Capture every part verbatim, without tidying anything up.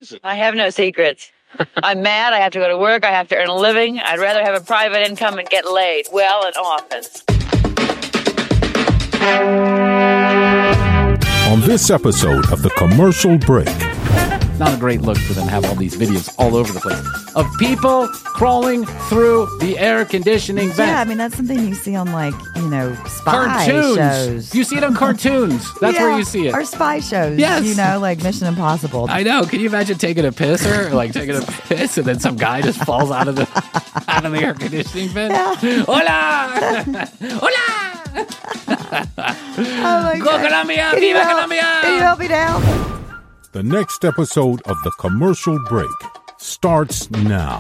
I have no secrets. I'm mad. I have to go to work. I have to earn a living. I'd rather have a private income and get laid well and often. On this episode of The Commercial Break. Not a great look for them to have all these videos all over the place of people crawling through the air conditioning vent. Yeah, I mean, that's something you see on, like, you know, spy cartoons. shows. You see it on cartoons. That's yeah, where you see it. Or spy shows. Yes. You know, like Mission Impossible. I know. Can you imagine taking a piss or like taking a piss and then some guy just falls out of the out of the air conditioning vent? Yeah. Hola! Hola! Oh my Go God. Colombia! Can you Viva help- Colombia! Can you help me down? The next episode of The Commercial Break starts now.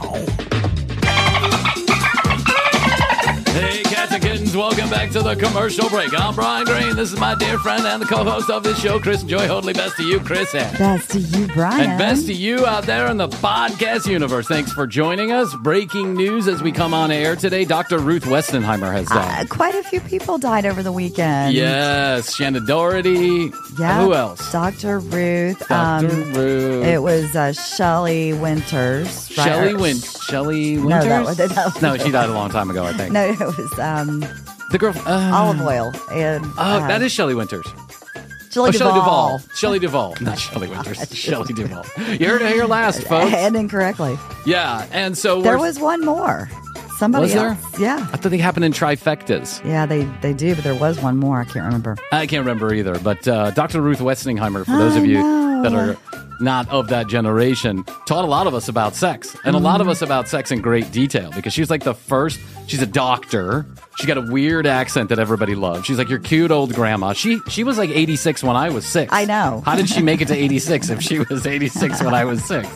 Hey, cats and kittens, welcome back to The Commercial Break. I'm Brian Green. This is my dear friend and the co-host of this show, Chris and Joy Hoadley. Best to you, Chris. Best to you, Brian. And best to you out there in the podcast universe. Thanks for joining us. Breaking news as we come on air today. Doctor Ruth Westenheimer has died. Uh, quite a few people died over the weekend. Yes, Shannon Doherty. Yeah. Who else? Doctor Ruth. Doctor Um, Ruth. It was uh, Shelley Winters. right? Shelley Or- Win- Shelley No, Winters? that was, that was No, she died a long time ago, I think. No, it was um, The girl. Uh, olive oil and Oh, uh, that is Shelley Winters. Shelley Oh, Shelley Duvall. Duvall. Shelley Duvall. Not Shelley Winters. Shelley Duvall. You heard it here last, folks. And incorrectly. Yeah, and so There we're- was one more. Somebody Was there? else. Yeah. I thought they happened in trifectas. Yeah, they, they do, but there was one more. I can't remember. I can't remember either, but uh, Doctor Ruth Westenheimer, for those I of you know. that are not of that generation, taught a lot of us about sex, and a lot of us about sex in great detail, because she's like the first, she's a doctor, she got a weird accent that everybody loved. She's like your cute old grandma. She she was like eighty-six when I was six. I know. How did she make it to eighty-six if she was eighty-six when I was six?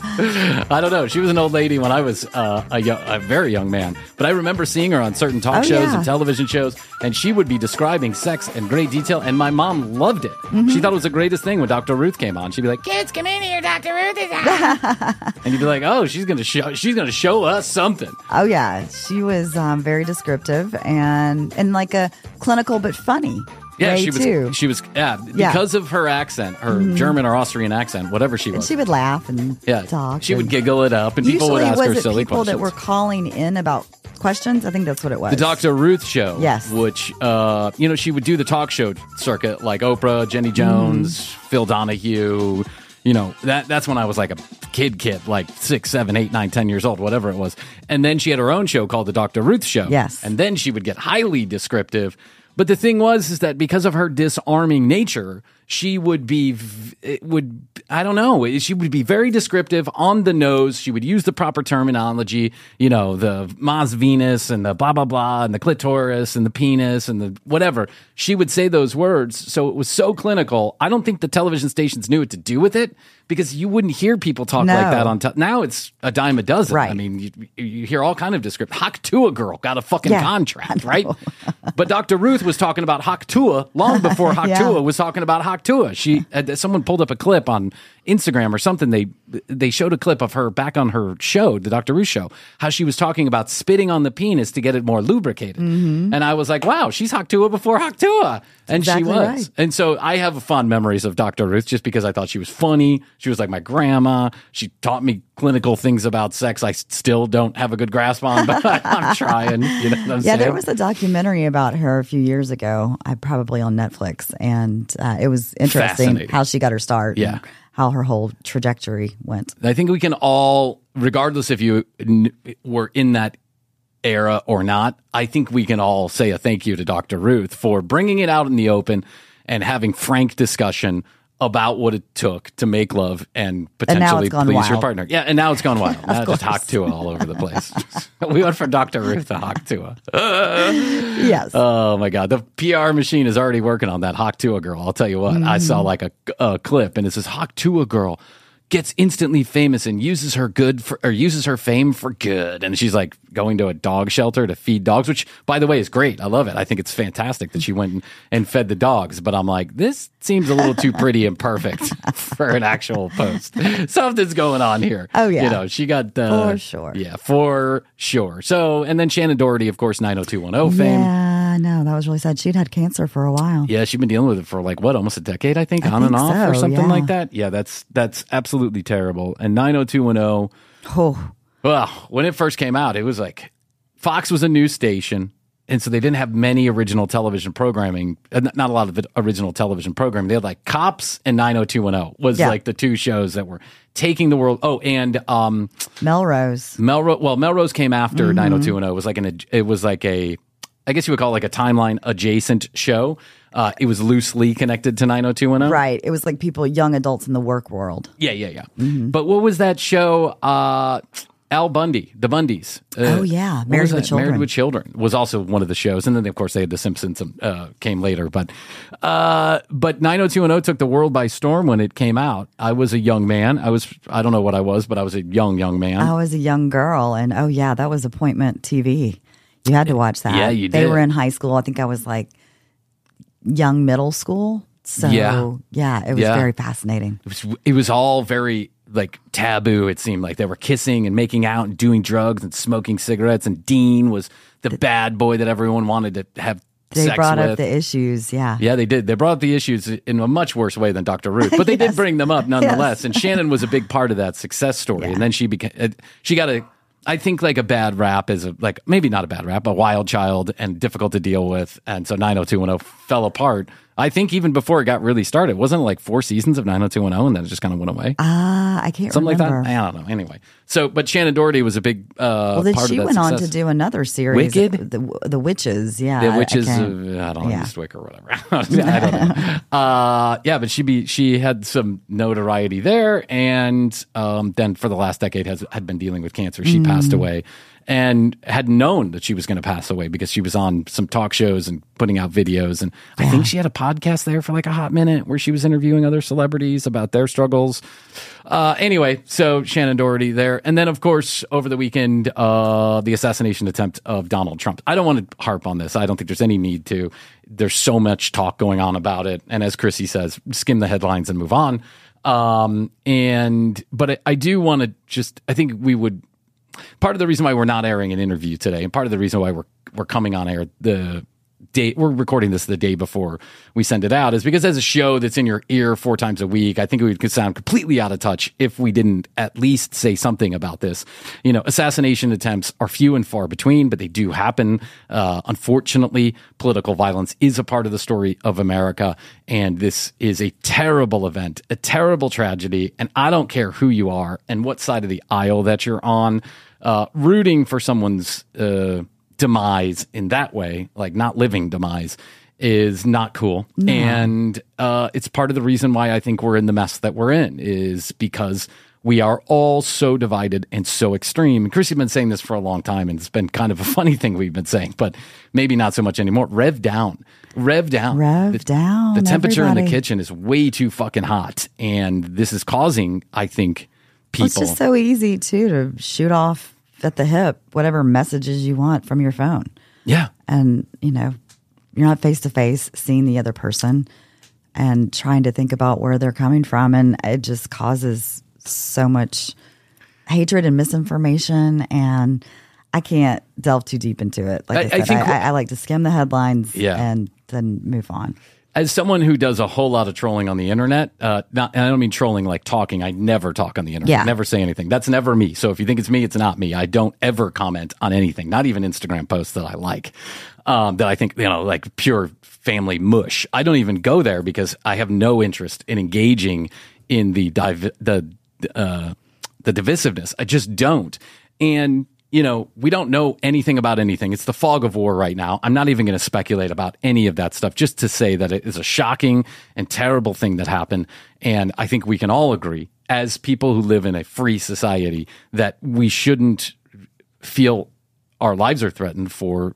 I don't know. She was an old lady when I was uh, a, young, a very young man, but I remember seeing her on certain talk Oh, shows yeah. and television shows, and she would be describing sex in great detail, and my mom loved it. Mm-hmm. She thought it was the greatest thing when Doctor Ruth came on. She'd be like, "Kids, come in here, Doctor Ruth is on," and you'd be like, "Oh, she's gonna show, she's gonna show us something." Oh, yeah. She was um, very descriptive and, and like a clinical but funny Yeah, way, she was. too. She was. Yeah, Yeah. because of her accent, her German or Austrian accent, whatever she And was. she would laugh and yeah, talk. she would and- giggle it up, and people would Usually, ask was her it silly people questions. that were calling in about questions? I think that's what it was. The Doctor Ruth Show. Yes. Which, uh, you know, she would do the talk show circuit like Oprah, Jenny Jones, Mm-hmm. Phil Donahue. You know, that that's when I was like a kid, kid, like six, seven, eight, nine, ten years old, whatever it was. And then she had her own show called The Doctor Ruth Show. Yes. And then she would get highly descriptive. But the thing was, is that because of her disarming nature, she would be, v- it would, I don't know, she would be very descriptive, on the nose. She would use the proper terminology, you know, the Mars Venus and the blah, blah, blah, and the clitoris and the penis and the whatever. She would say those words. So it was so clinical. I don't think the television stations knew what to do with it, because you wouldn't hear people talk No. like that on te- now it's a dime a dozen. Right. I mean, you, you hear all kind of descriptive. Haktua girl got a fucking Yeah, contract, right? But Doctor Ruth was talking about Haktua long before Haktua Yeah. was talking about Haktua. She uh, someone pulled up a clip on Instagram or something. They they showed a clip of her back on her show, the Doctor Ruth Show, how she was talking about spitting on the penis to get it more lubricated. Mm-hmm. And I was like, wow, she's Haktua before Haktua. And exactly she was. right. And so I have fond memories of Doctor Ruth just because I thought she was funny. She was like my grandma. She taught me clinical things about sex I still don't have a good grasp on, but I'm trying. You know what I'm Yeah, saying? there was a documentary about her a few years ago, I probably on Netflix, and uh, it was interesting Fascinating. how she got her start. Yeah. And how her whole trajectory went. I think we can all, regardless if you n- were in that era or not, I think we can all say a thank you to Doctor Ruth for bringing it out in the open and having frank discussion about what it took to make love and potentially it's gone please your wild. partner. Yeah, and now it's gone wild. Now just course. Haktua all over the place. We went from Doctor Ruth to Haktua. Yes. Oh my God. The P R machine is already working on that Haktua girl. I'll tell you what. I saw like a, a clip and it says Haktua girl gets instantly famous and uses her good for, or uses her fame for good. And she's like going to a dog shelter to feed dogs, which by the way is great. I love it. I think it's fantastic that she went and, and fed the dogs. But I'm like, this seems a little too pretty and perfect for an actual post. Something's going on here. Oh, yeah. You know, she got, uh, For sure. Yeah, for sure. So, and then Shannon Doherty, of course, nine oh two one oh fame. Yeah, no, that was really sad. She'd had cancer for a while. Yeah, she'd been dealing with it for like, what, almost a decade, I think, I on think and off so, or something yeah. like that. Yeah, that's that's absolutely terrible. And nine oh two one oh, Oh, well, when it first came out, it was like Fox was a news station. And so they didn't have many original television programming, uh, not a lot of it, original television programming. They had like Cops and nine oh two one oh was Yeah. like the two shows that were taking the world. Oh, and um, Melrose. Melrose. Well, Melrose came after Mm-hmm. nine oh two one oh. It was like an. It was like a. I guess you would call it like a timeline adjacent show. Uh, it was loosely connected to nine oh two one oh. Right. It was like people, young adults in the work world. Yeah, yeah, yeah. But what was that show? Uh, Al Bundy, the Bundys. Uh, Oh, yeah. what Married was with that? Children. Married with Children was also one of the shows, and then of course they had The Simpsons uh, came later. But uh, but nine oh two one oh took the world by storm when it came out. I was a young man. I was I don't know what I was, but I was a young young man. I was a young girl, and oh, yeah, that was appointment T V. You had to watch that. Yeah, you They did. were in high school. I think I was like young middle school. So, Yeah. yeah, it was Yeah. very fascinating. It was it was all very like taboo. It seemed like they were kissing and making out and doing drugs and smoking cigarettes. And Dean was the bad boy that everyone wanted to have They sex brought with. up the issues. Yeah. Yeah, they did. They brought up the issues in a much worse way than Doctor Ruth, but they did Yes. bring them up nonetheless. And Shannon was a big part of that success story. Yeah. And then she became, uh, she got a, I think like a bad rap is a, like maybe not a bad rap, a wild child and difficult to deal with. And so nine oh two one oh fell apart. I think even before it got really started, wasn't it like four seasons of nine oh two one oh and then it just kind of went away? Ah, I can't Something remember. like that. I don't know. Anyway, so but Shannon Doherty was a big uh, Well, then part she of that went on success. to do another series. Wicked? The, the Witches. Yeah. The I- I witches can't- of I don't know, yeah. Eastwick or whatever. I don't know. Uh, yeah, but she be she had some notoriety there, and um, then for the last decade has had been dealing with cancer. She Mm. passed away, and had known that she was going to pass away because she was on some talk shows and putting out videos, and I think she had a podcast there for like a hot minute where she was interviewing other celebrities about their struggles. Uh, anyway, so Shannon Doherty there, and then of course over the weekend, uh, the assassination attempt of Donald Trump. I don't want to harp on this. I don't think there's any need to. There's so much talk going on about it, and as Chrissy says, skim the headlines and move on. Um, and but I, I do want to just. I think we would. Part of the reason why we're not airing an interview today, and part of the reason why we're we're coming on air the day we're recording this the day before we send it out, is because as a show that's in your ear four times a week, I think we could sound completely out of touch if we didn't at least say something about this. You know, assassination attempts are few and far between, but they do happen. Uh, unfortunately, political violence is a part of the story of America, and this is a terrible event, a terrible tragedy. And I don't care who you are and what side of the aisle that you're on. Uh, rooting for someone's uh, demise in that way, like not living demise, is not cool. No. And uh, it's part of the reason why I think we're in the mess that we're in, is because we are all so divided and so extreme. And Chrissy's been saying this for a long time, and it's been kind of a funny thing we've been saying, but maybe not so much anymore. Rev down. Rev down. Rev the, down, The temperature in the everybody. kitchen is way too fucking hot. And this is causing, I think, people. Well, it's just so easy, too, to shoot off at the hip whatever messages you want from your phone. yeah. And, you know, you're not face to face seeing the other person and trying to think about where they're coming from. And it just causes so much hatred and misinformation. And I can't delve too deep into it. Like I, I- I said, I, think- I, I like to skim the headlines Yeah. and then move on. As someone who does a whole lot of trolling on the internet, uh, not, and I don't mean trolling like talking. I never talk on the internet. Yeah. Never say anything. That's never me. So if you think it's me, it's not me. I don't ever comment on anything, not even Instagram posts that I like, um, that I think, you know, like pure family mush. I don't even go there because I have no interest in engaging in the div- the uh, the divisiveness. I just don't. And you know, we don't know anything about anything. It's the fog of war right now. I'm not even going to speculate about any of that stuff, just to say that it is a shocking and terrible thing that happened. And I think we can all agree, as people who live in a free society, that we shouldn't feel our lives are threatened for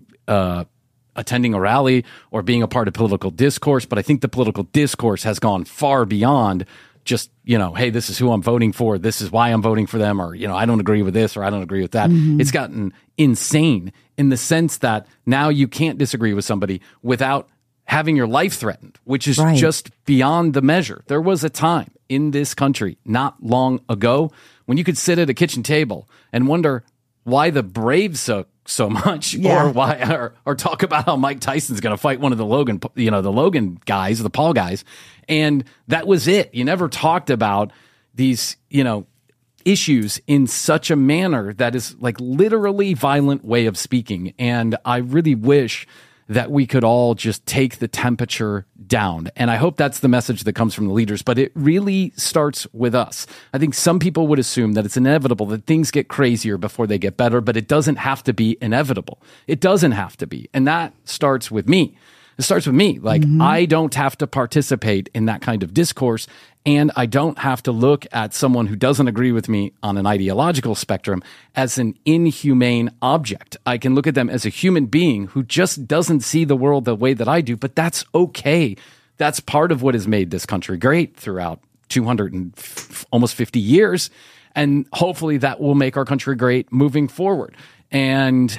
uh, attending a rally or being a part of political discourse. But I think the political discourse has gone far beyond just, you know, hey, this is who I'm voting for. This is why I'm voting for them. Or, you know, I don't agree with this or I don't agree with that. Mm-hmm. It's gotten insane in the sense that now you can't disagree with somebody without having your life threatened, which is Right. just beyond the measure. There was a time in this country not long ago when you could sit at a kitchen table and wonder why the brave so so much, Yeah. or why, or, or talk about how Mike Tyson's going to fight one of the Logan, you know, the Logan guys, the Paul guys, and that was it. You never talked about these, you know, issues in such a manner that is like literally violent way of speaking. And I really wish that we could all just take the temperature down. And I hope that's the message that comes from the leaders, but it really starts with us. I think some people would assume that it's inevitable that things get crazier before they get better, but it doesn't have to be inevitable. It doesn't have to be. And that starts with me. It starts with me. Like, mm-hmm. I don't have to participate in that kind of discourse, and I don't have to look at someone who doesn't agree with me on an ideological spectrum as an inhumane object. I can look at them as a human being who just doesn't see the world the way that I do, but that's okay. That's part of what has made this country great throughout two hundred and f- almost fifty years, and hopefully that will make our country great moving forward. And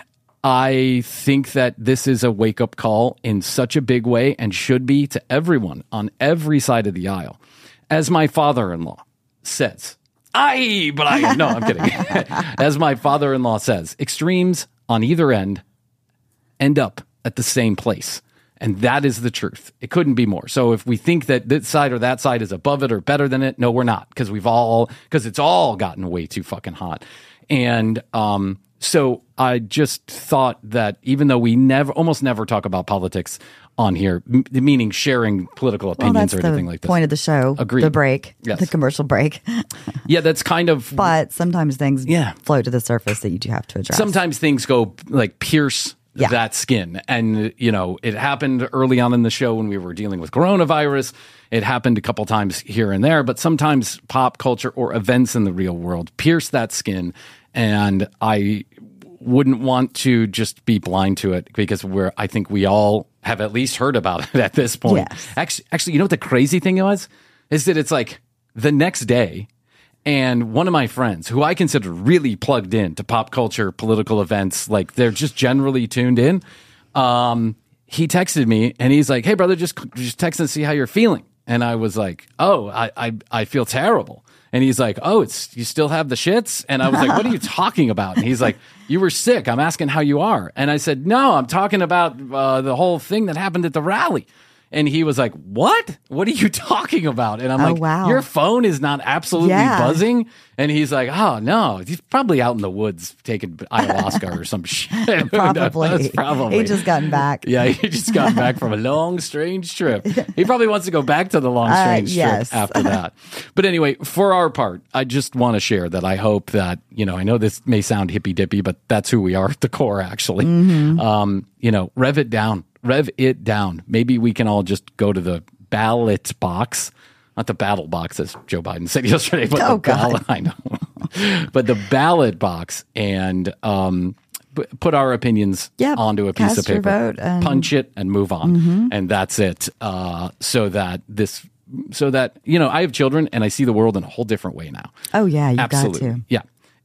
I think that this is a wake-up call in such a big way, and should be, to everyone on every side of the aisle. As my father-in-law says, I, but I, no, I'm kidding. As my father-in-law says, extremes on either end end up at the same place. And that is the truth. It couldn't be more. So if we think that this side or that side is above it or better than it, no, we're not, because we've all, because it's all gotten way too fucking hot. And, um, So I just thought that even though we never, almost never talk about politics on here, m- meaning sharing political opinions well, or anything like the this. Point of the show, Agreed. The break, Yes. the commercial break. Yeah, that's kind of. But sometimes things Yeah. float to the surface that you do have to address. Sometimes things go like pierce Yeah. that skin. And, you know, it happened early on in the show when we were dealing with coronavirus. It happened a couple times here and there, but sometimes pop culture or events in the real world pierce that skin. And I wouldn't want to just be blind to it, because we're, I think we all have at least heard about it at this point. Yes. Actually, actually, you know what the crazy thing was? Is that it's like the next day, and one of my friends, who I consider really plugged in to pop culture, political events, like they're just generally tuned in, um, he texted me and he's like, "Hey, brother, just just text and see how you're feeling." And I was like, "Oh, I I, I feel terrible." And he's like, "Oh, it's you still have the shits?" And I was like, "What are you talking about?" And he's like, "You were sick. I'm asking how you are." And I said, "No, I'm talking about uh, the whole thing that happened at the rally." And he was like, "What? What are you talking about?" And I'm Oh, like, wow. "Your phone is not absolutely Yeah. buzzing?" And he's like, "Oh, no, he's probably out in the woods taking ayahuasca or some shit." Probably. That's probably. He just gotten back. Yeah, he just got back from a long, strange trip. He probably wants to go back to the long, Uh, strange yes. trip after that. But anyway, for our part, I just want to share that I hope that, you know, I know this may sound hippy-dippy, but that's who we are at the core, actually. Mm-hmm. Um, you know, rev it down. Rev it down. Maybe we can all just go to the ballot box. Not the battle box, as Joe Biden said yesterday, but Oh, the God. ballot. I know. But the ballot box, and um, p- put our opinions Yep. onto a piece Cast of paper, your vote and- punch it, and move on. Mm-hmm. And that's it. Uh, so that this, so that, you know, I have children and I see the world in a whole different way now. Oh, yeah, you Absolutely. got to. Yeah.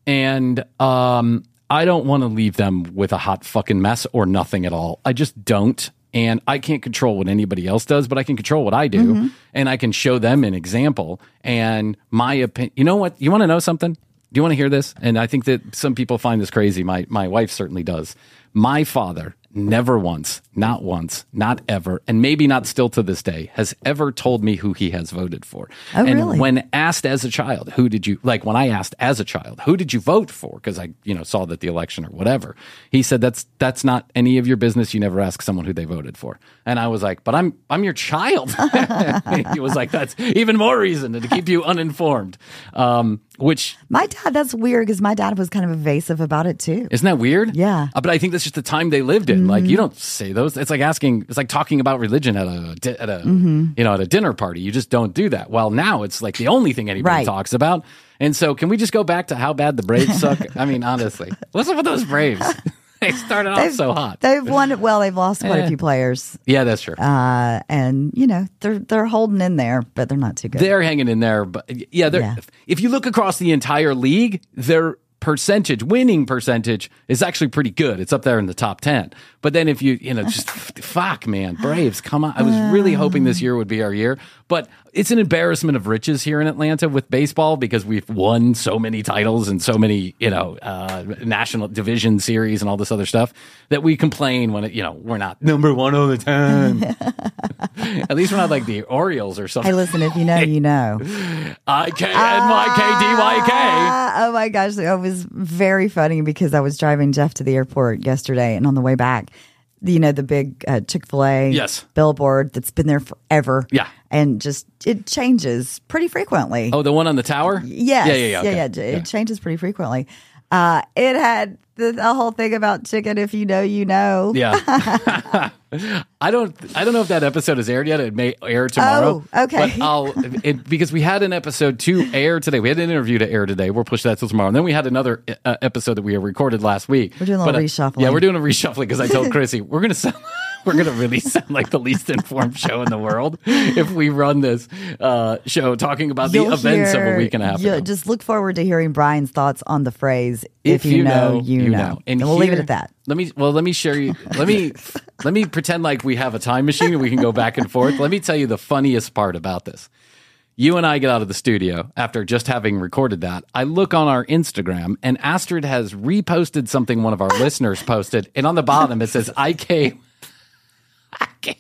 And um, I don't want to leave them with a hot fucking mess or nothing at all. I just don't. And I can't control what anybody else does, but I can control what I do. Mm-hmm. And I can show them an example. And my opinion, you know what? You want to know something? Do you want to hear this? And I think that some people find this crazy. My, my wife certainly does. My father never once, not once, not ever, and maybe not still to this day, has ever told me who he has voted for. Oh, and really? when asked as a child, who did you, like when I asked as a child, who did you vote for? Because I, you know, saw that the election or whatever. He said, that's, that's not any of your business. You never ask someone who they voted for. And I was like, but I'm, I'm your child. He was like, that's even more reason to keep you uninformed. Um, which, My dad, that's weird because my dad was kind of evasive about it too. isn't that weird? Yeah. Uh, but I think that's just the time they lived in. Like, you don't say those. It's like asking, it's like talking about religion at a, di- at a, Mm-hmm. you know, at a dinner party. You just don't do that. Well, now it's like the only thing anybody Right. talks about. And so can we just go back to how bad the Braves suck? I mean, honestly, what's up with those Braves? They started off so hot. They've won it. Well, they've lost quite Eh. a few players, Yeah, that's true. uh, and you know they're they're holding in there, but they're not too good. They're hanging in there. But yeah, they're, Yeah. if you look across the entire league, they're percentage, winning percentage is actually pretty good. It's up there in the top ten. But then if you, you know, just fuck, man, Braves, come on. I was really hoping this year would be our year, but it's an embarrassment of riches here in Atlanta with baseball because we've won so many titles and so many, you know, uh, national division series and all this other stuff that we complain when, it, you know, we're not number one all the time. At least we're not like the Orioles or something. Hey, listen, if you know, you know. I K N Y K D Y K. Ah, oh my gosh, it was very funny because I was driving Jeff to the airport yesterday, and on the way back, you know, the big uh, Chick-fil-A yes. billboard that's been there forever. Yeah. And just, it changes pretty frequently. Oh, the one on the tower? Yes. Yeah, yeah, yeah. Okay. yeah, yeah. It yeah. changes pretty frequently. Uh, it had the, the whole thing about chicken, if you know, you know. Yeah. I don't I don't know if that episode is aired yet. It may air tomorrow. Oh, okay. But I'll, it, because we had an episode to air today. We had an interview to air today. We'll push that till tomorrow. And then we had another uh, episode that we recorded last week. We're doing a little but, uh, reshuffling. Yeah, we're doing a reshuffling because I told Chrissy, we're going to sound... We're going to really sound like the least informed show in the world if we run this uh, show talking about the You'll events hear, of a week and a half ago. Just look forward to hearing Brian's thoughts on the phrase, if, If you, you know, know, you, you know. know. And, And we'll leave here- it at that. Let me well, let me share you. Let me let me pretend like we have a time machine and we can go back and forth. Let me tell you the funniest part about this. You and I get out of the studio after just having recorded that. I look on our Instagram and Astrid has reposted something one of our listeners posted, and on the bottom it says I K. I K.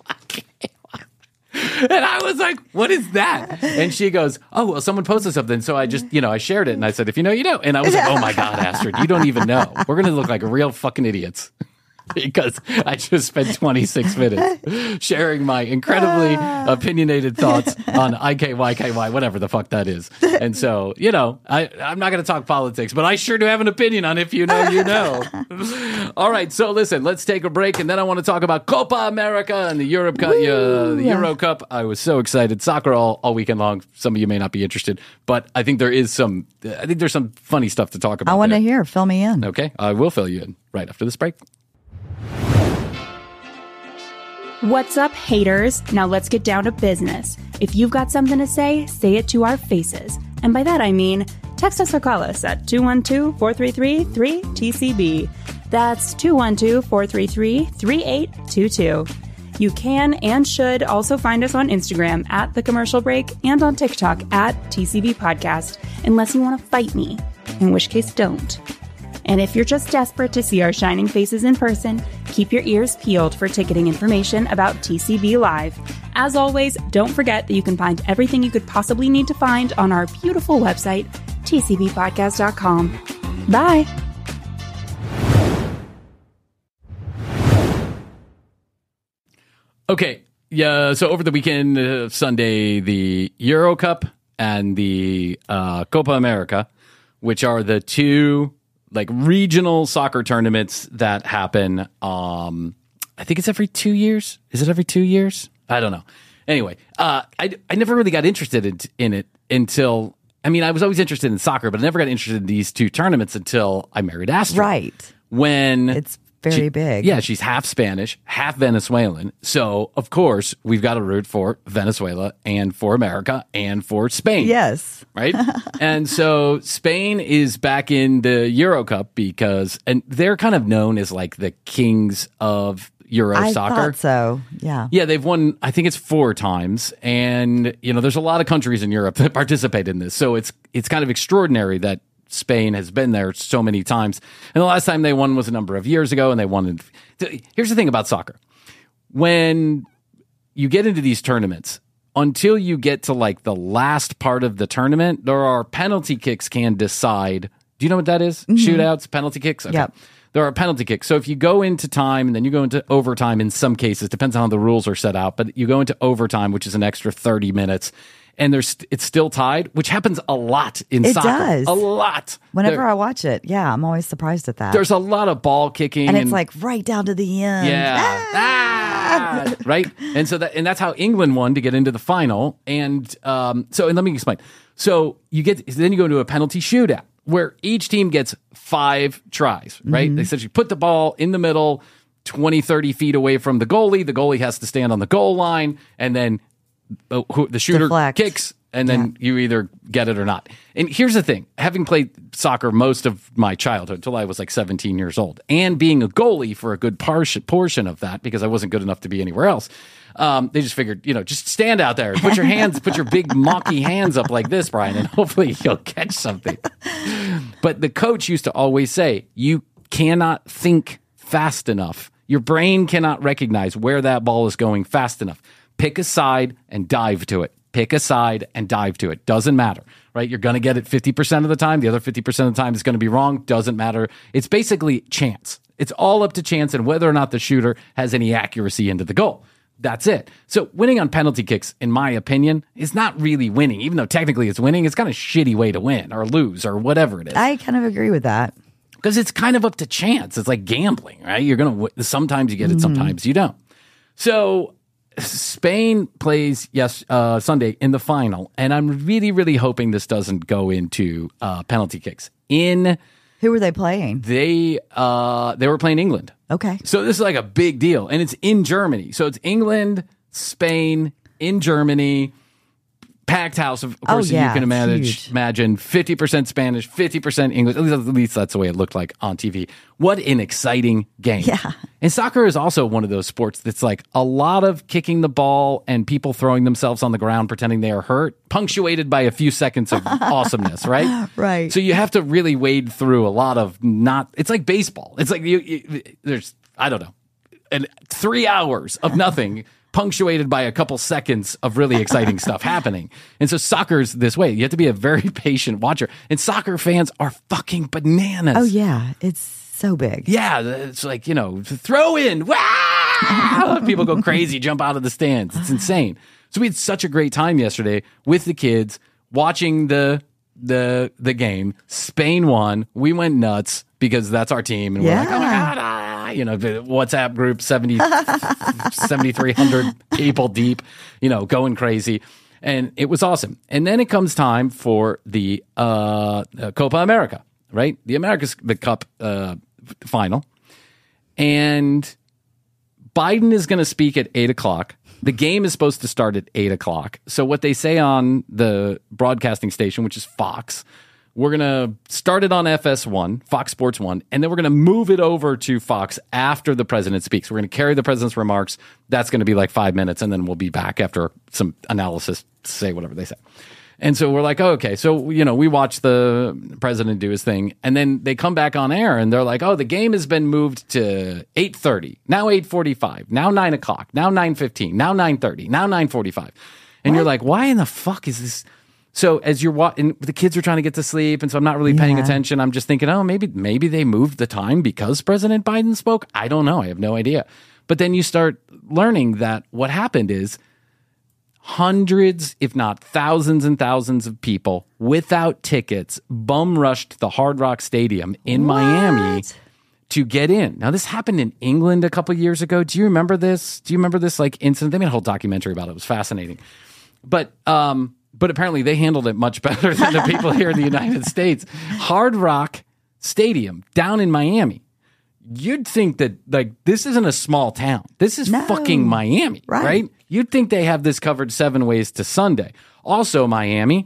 And I was like, what is that? And she goes, oh, well, someone posted something. So I just, you know, I shared it. And I said, if you know, you know. And I was like, oh, my God, Astrid, you don't even know. We're going to look like real fucking idiots. Because I just spent twenty-six minutes sharing my incredibly opinionated thoughts on I K Y K Y, whatever the fuck that is. And so, you know, I, I'm not going to talk politics, but I sure do have an opinion on if you know, you know. All right, so listen, let's take a break, and then I want to talk about Copa America and the Europe Cup, uh, the Euro Cup. I was so excited. Soccer all, all weekend long. Some of you may not be interested, but I think there is some, I think there's some funny stuff to talk about. I want there. to hear. Fill me in. Okay, I will fill you in right after this break. What's up, haters? Now let's get down to business. If you've got something to say, say it to our faces. And by that I mean, text us or call us at two one two, four three three, three T C B. That's two one two, four three three, three eight two two. You can and should also find us on Instagram at The Commercial Break and on TikTok at T C B Podcast, unless you want to fight me, in which case don't. And if you're just desperate to see our shining faces in person, keep your ears peeled for ticketing information about T C B Live. As always, don't forget that you can find everything you could possibly need to find on our beautiful website, T C B podcast dot com. Bye! Okay, yeah. So over the weekend, uh, Sunday, the Euro Cup and the uh, Copa America, which are the two like regional soccer tournaments that happen. Um, I think it's every two years. Is it every two years? I don't know. Anyway, uh, I I never really got interested in, in it until. I mean, I was always interested in soccer, but I never got interested in these two tournaments until I married Astrid. Right. When It's very she- big. Yeah, she's half Spanish, half Venezuelan. So, of course, we've got to root for Venezuela and for America and for Spain. Yes. Right? And so Spain is back in the Euro Cup because, and they're kind of known as like the kings of Euro I soccer. thought so. Yeah. Yeah, they've won, I think it's four times. And, you know, there's a lot of countries in Europe that participate in this. So it's it's kind of extraordinary that Spain has been there so many times. And the last time they won was a number of years ago, and they won. In, here's the thing about soccer. When you get into these tournaments, until you get to like the last part of the tournament, there are penalty kicks can decide. Do you know what that is? Mm-hmm. Shootouts, penalty kicks? Okay. Yep. There are penalty kicks. So if you go into time and then you go into overtime in some cases, depends on how the rules are set out, but you go into overtime, which is an extra thirty minutes, and there's it's still tied, which happens a lot in It soccer. does. A lot. Whenever There- I watch it, yeah, I'm always surprised at that. There's a lot of ball kicking. and it's like right down to the end. Yeah. Ah! Ah! Right? And so that and that's how England won to get into the final. And um, so and let me explain. So you get then you go into a penalty shootout where each team gets five tries, right? Mm-hmm. They essentially put the ball in the middle, twenty, thirty feet away from the goalie. The goalie has to stand on the goal line, and then the, who, the shooter Deflect. kicks, and then you either get it or not. And here's the thing. having played soccer most of my childhood until I was like seventeen years old, and being a goalie for a good par- portion of that because I wasn't good enough to be anywhere else, um, they just figured, you know, just stand out there, put your hands, put your big mocky hands up like this, Brian, and hopefully you'll catch something. But the coach used to always say, you cannot think fast enough. Your brain cannot recognize where that ball is going fast enough. Pick a side and dive to it. Pick a side and dive to it. Doesn't matter, right? You're going to get it fifty percent of the time. The other fifty percent of the time is going to be wrong. Doesn't matter. It's basically chance. It's all up to chance and whether or not the shooter has any accuracy into the goal. That's it. So winning on penalty kicks, in my opinion, is not really winning. Even though technically it's winning, it's kind of a shitty way to win or lose or whatever it is. I kind of agree with that. Because it's kind of up to chance. It's like gambling, right? You're going to, sometimes you get it, sometimes you don't. So Spain plays yes uh, Sunday in the final, and I'm really, really hoping this doesn't go into uh, penalty kicks. In Who were they playing? they uh, they were playing England, Okay. so this is like a big deal, and it's in Germany. So it's England, Spain, in Germany, packed house. Of course, Oh, yeah, you can it's imagine huge. imagine fifty percent Spanish, fifty percent English. At least, at least that's the way it looked like on T V. What an exciting game! Yeah. And soccer is also one of those sports that's like a lot of kicking the ball and people throwing themselves on the ground pretending they are hurt, punctuated by a few seconds of awesomeness, right? Right. So you have to really wade through a lot of not. It's like baseball. It's like you, you there's I don't know, and three hours of nothing. Punctuated by a couple seconds of really exciting stuff happening. And so soccer's this way. You have to be a very patient watcher. And soccer fans are fucking bananas. Oh, yeah. It's so big. Yeah, it's like, you know, throw in. Wow! People go crazy, jump out of the stands. It's insane. So we had such a great time yesterday with the kids watching the the the game. Spain won. We went nuts because that's our team. And we're like, oh my Yeah. God, ah, you know, the WhatsApp group, seventy, seventy-three hundred people deep, you know, going crazy. And it was awesome. And then it comes time for the uh, uh, Copa America, right? The America's the Cup uh, final. And Biden is going to speak at eight o'clock. The game is supposed to start at eight o'clock. So what they say on the broadcasting station, which is Fox, we're going to start it on F S one, Fox Sports one, and then we're going to move it over to Fox after the president speaks. We're going to carry the president's remarks. That's going to be like five minutes, and then we'll be back after some analysis to say whatever they say. And so we're like, oh, okay. So, you know, we watch the president do his thing, and then they come back on air, and they're like, oh, the game has been moved to eight thirty, now eight forty-five, now nine o'clock, now nine fifteen, now nine thirty, now nine forty-five. And you're like, why in the fuck is this? So as you're watching, the kids are trying to get to sleep, and so I'm not really paying Yeah. attention. I'm just thinking, oh, maybe maybe they moved the time because President Biden spoke. I don't know. I have no idea. But then you start learning that what happened is hundreds, if not thousands and thousands of people without tickets bum rushed the Hard Rock Stadium in Miami to get in. Now, this happened in England a couple years ago. Do you remember this? Do you remember this like incident? They made a whole documentary about it. It was fascinating. But um, but apparently they handled it much better than the people here in the United States. Hard Rock Stadium down in Miami. You'd think that like this isn't a small town. This is No. fucking Miami, Right. right? You'd think they have this covered seven ways to Sunday. Also, Miami,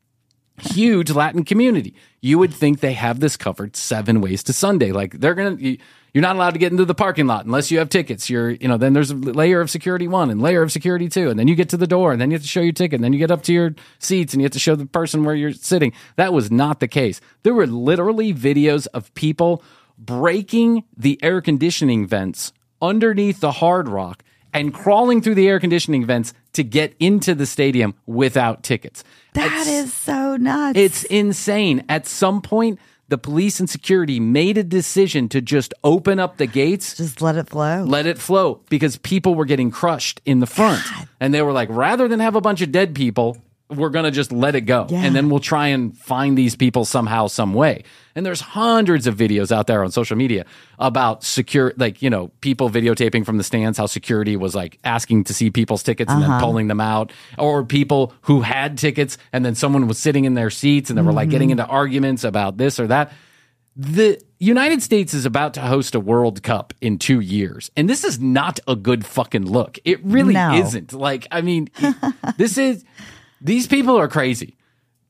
huge Latin community. You would think they have this covered seven ways to Sunday. Like they're gonna, you, you're not allowed to get into the parking lot unless you have tickets. You're, you know, then there's a layer of security one and layer of security two, and then you get to the door, and then you have to show your ticket, and then you get up to your seats, and you have to show the person where you're sitting. That was not the case. There were literally videos of people breaking the air conditioning vents underneath the Hard Rock and crawling through the air conditioning vents to get into the stadium without tickets. That At is so nuts. It's insane. At some point, the police and security made a decision to just open up the gates, Just let it flow. let it flow, because people were getting crushed in the front. And they were like, rather than have a bunch of dead people, we're going to just let it go. Yeah. And then we'll try and find these people somehow, some way. And there's hundreds of videos out there on social media about secure, like, you know, people videotaping from the stands, how security was like asking to see people's tickets and then pulling them out, or people who had tickets and then someone was sitting in their seats and they were like getting into arguments about this or that. The United States is about to host a World Cup in two years, and this is not a good fucking look. It really No. isn't. Like, I mean, it- this is, these people are crazy.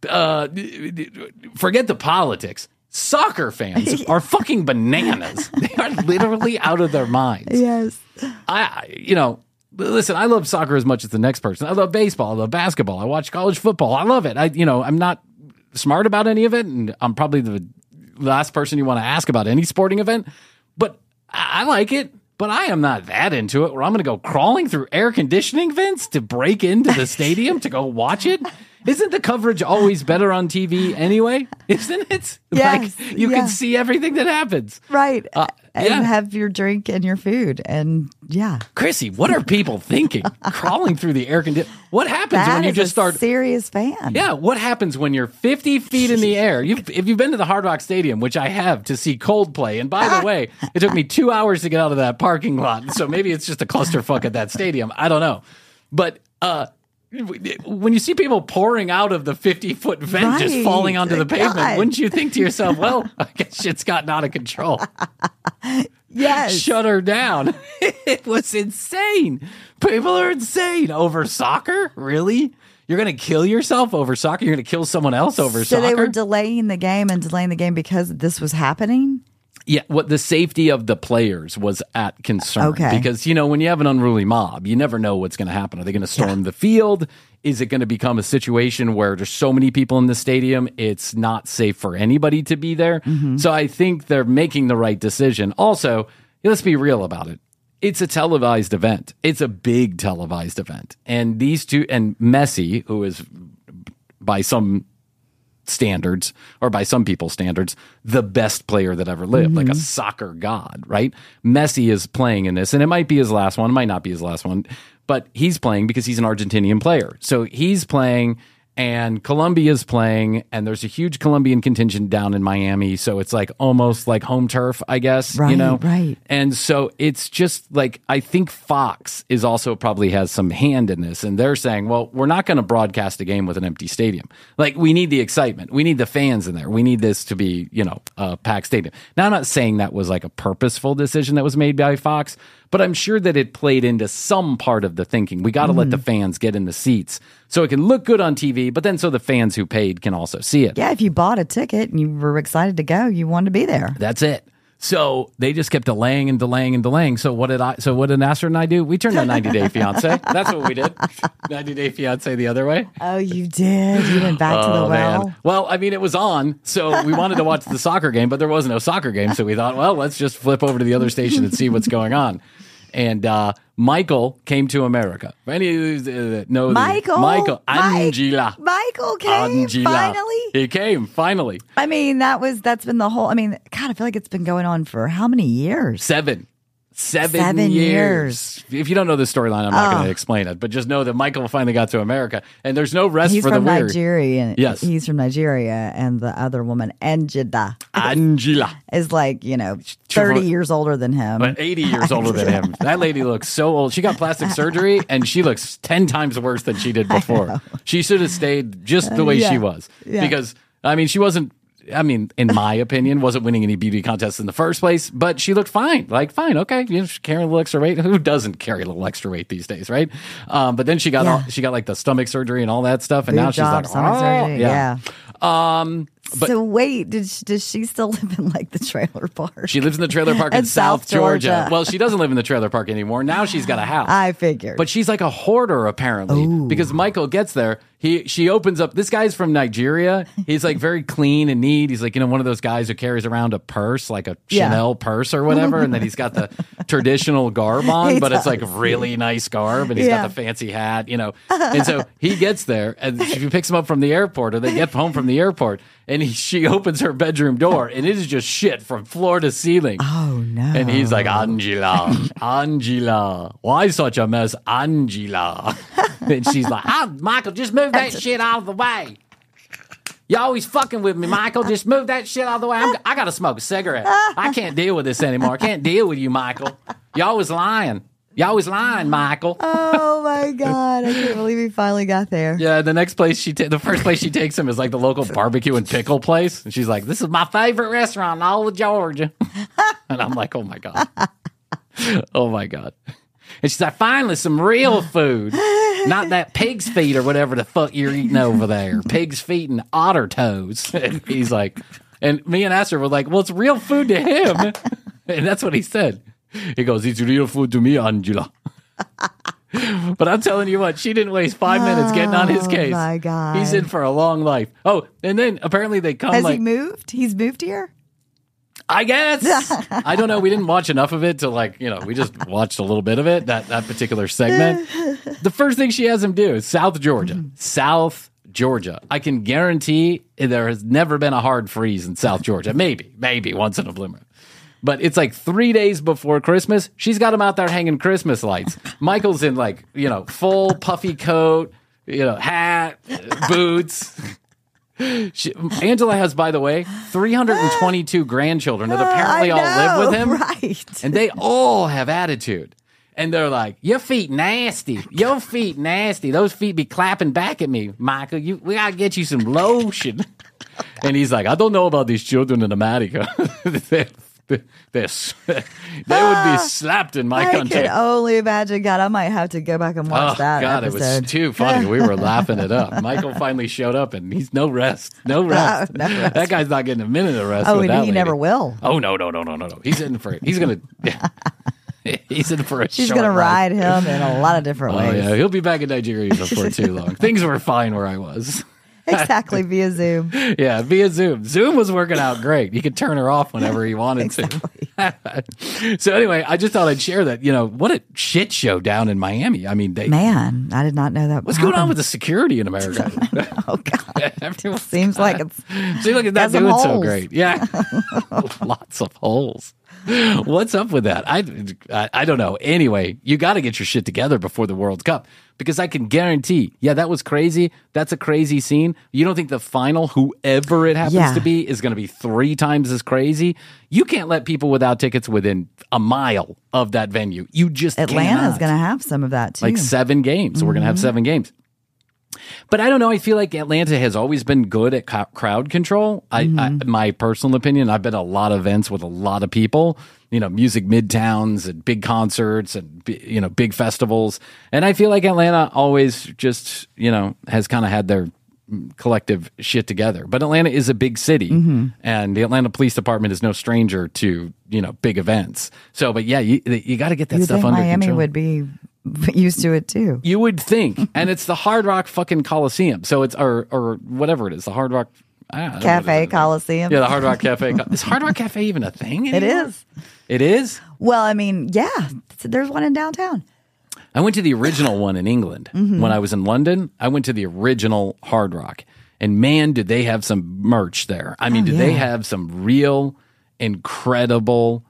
uh, forget the politics. Soccer fans are fucking bananas. They are literally out of their minds. Yes. I, you know, listen, I love soccer as much as the next person. I love baseball. I love basketball. I watch college football. I love it. I, you know, I'm not smart about any of it, and I'm probably the last person you want to ask about any sporting event, but I like it. But I am not that into it where I'm going to go crawling through air conditioning vents to break into the stadium to go watch it. Isn't the coverage always better on T V anyway? Isn't it? Yes, like you yeah. can see everything that happens. Right. Uh, and yeah. have your drink and your food. And yeah. Chrissy, what are people thinking? Crawling through the air conditioning. What happens That when you is just a start? serious fan. Yeah, what happens when you're fifty feet in the air? You've, if you've been to the Hard Rock Stadium, which I have, to see Coldplay, and by the way, it took me two hours to get out of that parking lot, so maybe it's just a clusterfuck at that stadium. I don't know. But uh, when you see people pouring out of the fifty-foot vent, Right. just falling onto the pavement, God. wouldn't you think to yourself, well, I guess shit's gotten out of control. Yes. Shut her down. It was insane. People are insane over soccer. Really? You're going to kill yourself over soccer? You're going to kill someone else over so soccer? they were delaying the game and delaying the game because this was happening? Yeah, what the safety of the players was at concern. Okay. Because, you know, when you have an unruly mob, you never know what's going to happen. Are they going to storm Yeah. the field? Is it going to become a situation where there's so many people in the stadium, it's not safe for anybody to be there? Mm-hmm. So I think they're making the right decision. Also, let's be real about it. It's a televised event. It's a big televised event. And these two, and Messi, who is by some standards, or by some people's standards, the best player that ever lived, like a soccer god, right? Messi is playing in this, and it might be his last one, it might not be his last one, but he's playing because he's an Argentinian player. So he's playing, and Colombia's playing, and there's a huge Colombian contingent down in Miami, so it's like almost like home turf, I guess, you Right, know? right. And so it's just like, I think Fox is also probably has some hand in this, and they're saying, well, we're not going to broadcast a game with an empty stadium. Like, we need the excitement. We need the fans in there. We need this to be, you know, a packed stadium. Now, I'm not saying that was like a purposeful decision that was made by Fox, but I'm sure that it played into some part of the thinking. We got to let the fans get in the seats so it can look good on T V, but then so the fans who paid can also see it. Yeah, if you bought a ticket and you were excited to go, you wanted to be there. That's it. So they just kept delaying and delaying and delaying. So what did I? So what did Nasser and I do? We turned on ninety Day Fiance. That's what we did. ninety Day Fiance the other way. Oh, you did? You went back to the Oh, well? man. Well, I mean, it was on, so we wanted to watch the soccer game, but there was no soccer game. So we thought, well, let's just flip over to the other station and see what's going on. And uh, Michael came to America. For any of you uh, know, Michael? Michael, Mike- Angela, Michael came Angela. finally? He came finally. I mean, that was, that's been the whole, I mean, God, I feel like it's been going on for how many years? Seven. Seven, Seven years. If you don't know the storyline, I'm not Oh. going to explain it. But just know that Michael finally got to America, and there's no rest He's for the from weary. Nigeria. Yes. He's from Nigeria. And the other woman, Angela, Angela. is like, you know, thirty years older than him. But eighty years older than him. That lady looks so old. She got plastic surgery, and she looks ten times worse than she did before. She should have stayed just the way yeah. she was. Yeah. Because, I mean, she wasn't, I mean, in my opinion, wasn't winning any beauty contests in the first place, but she looked fine. Like, fine, okay. You know, she's carrying a little extra weight. Who doesn't carry a little extra weight these days, right? Um, but then she got Yeah. all, she got like the stomach surgery and all that stuff, and Boob now she's job, like, stomach oh, surgery, yeah. Um, but so wait, did she, does she still live in like the trailer park? she lives in the trailer park in In South South Georgia. Georgia. Well, she doesn't live in the trailer park anymore. Now she's got a house. I figured. But she's like a hoarder, apparently, because Michael gets there. He she opens up. This guy's from Nigeria. He's like very clean and neat. He's like, you know, one of those guys who carries around a purse, like a Yeah. Chanel purse or whatever, and then he's got the traditional garb on, He but it's like does. really nice garb, and he's Yeah. got the fancy hat, you know. And so he gets there, and she picks him up from the airport, or they get home from the airport, and he, she opens her bedroom door, and it is just shit from floor to ceiling. oh, no. And he's like, Angela, Angela, why such a mess, Angela? And she's like, oh, Michael, just move that shit out of the way. You always fucking with me, Michael. Just move that shit out of the way. I'm, I got to smoke a cigarette. I can't deal with this anymore. I can't deal with you, Michael. You always lying. You always lying, Michael. Oh, my God. I can't believe he finally got there. Yeah, the next place she, ta- the first place she takes him is like the local barbecue and pickle place. And she's like, this is my favorite restaurant in all of Georgia. And I'm like, oh my God. Oh my God. And she's like, finally, some real food. not that pig's feet or whatever the fuck you're eating over there. Pig's feet and otter toes. And he's like, and me and Astor were like, well, it's real food to him. And that's what he said. He goes, it's real food to me, Angela. But I'm telling you what, she didn't waste five minutes getting on his case. Oh, my God. He's in for a long life. Oh, and then apparently they come Has like... he moved? He's moved here? I guess. I don't know. We didn't watch enough of it to like, you know, we just watched a little bit of it, that, that particular segment. The first thing she has him do is South Georgia. Mm-hmm. South Georgia. I can guarantee there has never been a hard freeze in South Georgia. Maybe, maybe once in a blue moon. But it's like three days before Christmas. She's got him out there hanging Christmas lights. Michael's in like, you know, full puffy coat, you know, hat, boots. She, Angela has, by the way, three hundred twenty-two grandchildren that apparently uh, all live with him. Right. And they all have attitude. And they're like, your feet nasty. Your feet nasty. Those feet be clapping back at me, Michael. You, we got to get you some lotion. And he's like, I don't know about these children in America. they're, they're, they would be slapped in my I country. can only imagine. God, I might have to go back and watch Oh, that God, episode. it was too funny. We were laughing it up. Michael finally showed up, and he's no rest. No rest. No, no rest. That guy's not getting a minute of rest. Oh, with and that he lady. never will. Oh, no, no, no, no, no, no. He's in for it. He's going to... He's in for a She's short going to ride. ride him in a lot of different Oh, ways. yeah. He'll be back in Nigeria before too long. Things were fine where I was. Exactly, via Zoom. Yeah, via Zoom. Zoom was working out great. He could turn her off whenever he wanted Exactly. to. So anyway, I just thought I'd share that, you know, what a shit show down in Miami. I mean, they, Man, I did not know that. what's going on with the security in America? Oh, God. Everyone Seems like it's seems like it's not got some doing so holes. great. Yeah, lots of holes. What's up with that? I, I, I don't know. Anyway, you got to get your shit together before the World Cup, because I can guarantee, yeah, that was crazy. That's a crazy scene. You don't think the final, whoever it happens Yeah. to be, is going to be three times as crazy? You can't let people without tickets within a mile of that venue. You just Atlanta's cannot. going to have some of that too. Like seven games. So we're going to have seven games. But I don't know. I feel like Atlanta has always been good at co- crowd control. I, I, my personal opinion, I've been to a lot of events with a lot of people, you know, music midtowns and big concerts and, you know, big festivals. And I feel like Atlanta always just, you know, has kind of had their collective shit together. But Atlanta is a big city, and the Atlanta Police Department is no stranger to, you know, big events. So, but yeah, you, you got to get that you stuff think under Miami control. would be used to it too? You would think, and it's the Hard Rock fucking Coliseum. So it's or or whatever it is, the Hard Rock I don't know what Cafe it is. Coliseum. Yeah, the Hard Rock Cafe. Is Hard Rock Cafe even a thing It anymore? is. It is. Well, I mean, yeah, there's one in downtown. I went to the original one in England when I was in London. I went to the original Hard Rock, and man, did they have some merch there. I mean, Oh, did they yeah. have some real, incredible,